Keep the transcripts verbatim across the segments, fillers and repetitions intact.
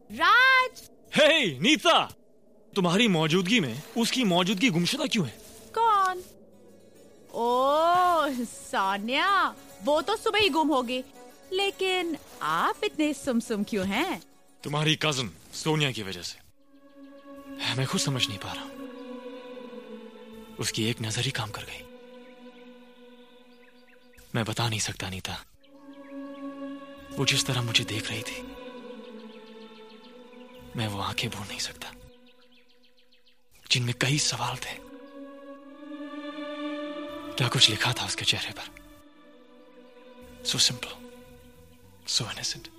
राज! हे नीता, तुम्हारी मौजूदगी में उसकी मौजूदगी गुमशुदा क्यों है? कौन? ओह सोनिया, वो तो सुबह ही गुम होगी, लेकिन आप इतने सुम-सुम क्यों हैं? तुम्हारी कजन सोनिया की वजह से। मैं खुद समझ नहीं पा रहा। उसकी एक नजर ही काम कर गई। मैं बता नहीं सकता नीता, वो जिस तरह मुझे देख रही थी, मैं वो आंखें भूल नहीं सकता जिनमें कई सवाल थे। क्या कुछ लिखा था उसके चेहरे पर, सो सिंपल, सो इनोसेंट।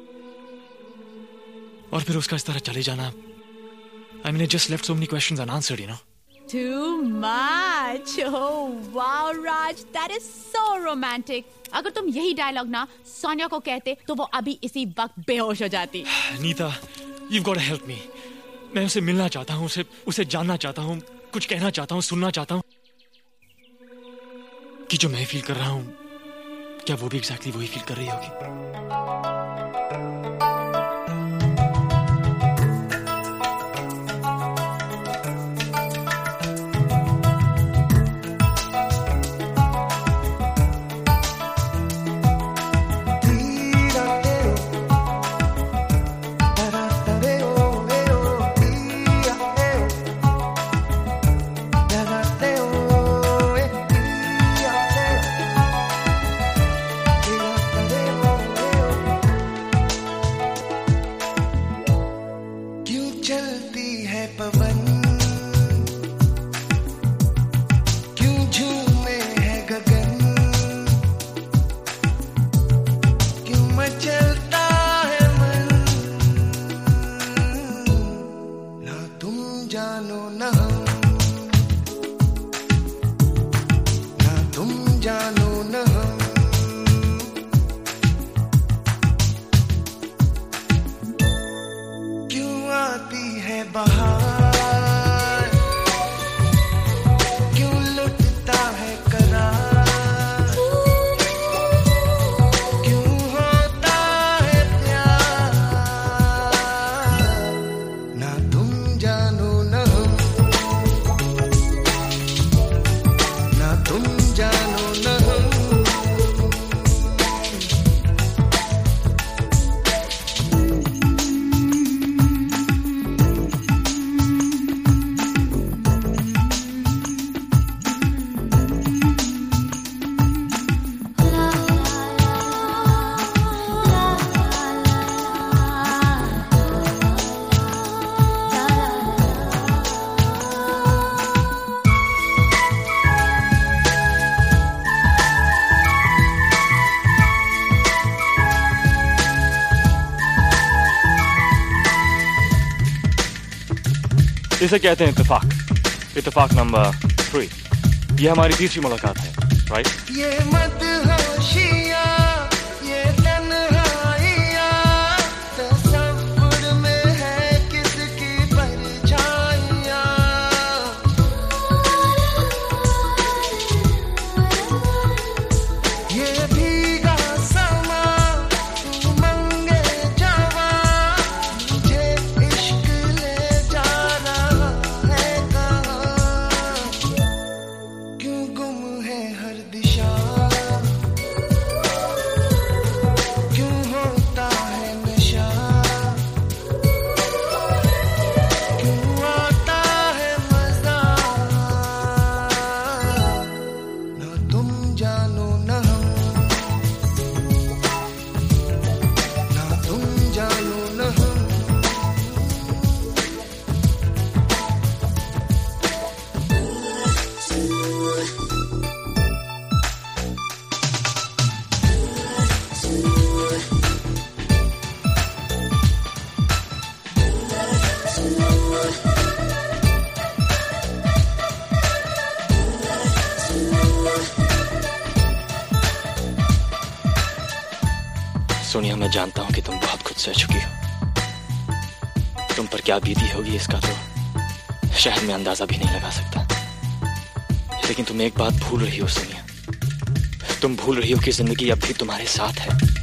और फिर उसका इस तरह चले जाना, I mean, it just left so many questions unanswered, you know. Too much. Oh wow, Raj, that is so romantic. अगर तुम यही डायलॉग ना सोनिया को कहते तो वो अभी इसी वक्त बेहोश हो जाती। Nita, you've got to help me. मैं उसे मिलना चाहता हूँ, उसे उसे जानना चाहता हूँ, कुछ कहना चाहता हूँ, सुनना चाहता हूँ कि जो मैं फील कर रहा हूँ, क्या वो भी एग्जैक्टली वही फील कर रही होगी? इसे कहते हैं इत्तेफाक। इत्तेफाक नंबर थ्री। ये हमारी तीसरी मुलाकात है, राइट? ये मदहोशिया, ये तन्हाइया, तसव्वुर में है किसकी परछाइयां। ये भीगा समा, तू मंगे जवा, मुझे इश्क ले जा रहा है कहाँ। क्यों गुम है हर दिशा, क्यों होता है नशा, क्यों आता है मजा। ना तुम जानो ना हम, ना तुम जानो ना हम। सोनिया, मैं जानता हूं कि तुम बहुत कुछ सह चुकी हो। तुम पर क्या बीती होगी इसका तो शायद मैं अंदाजा भी नहीं लगा सकता। लेकिन तुम एक बात भूल रही हो सोनिया, तुम भूल रही हो कि जिंदगी अब भी तुम्हारे साथ है।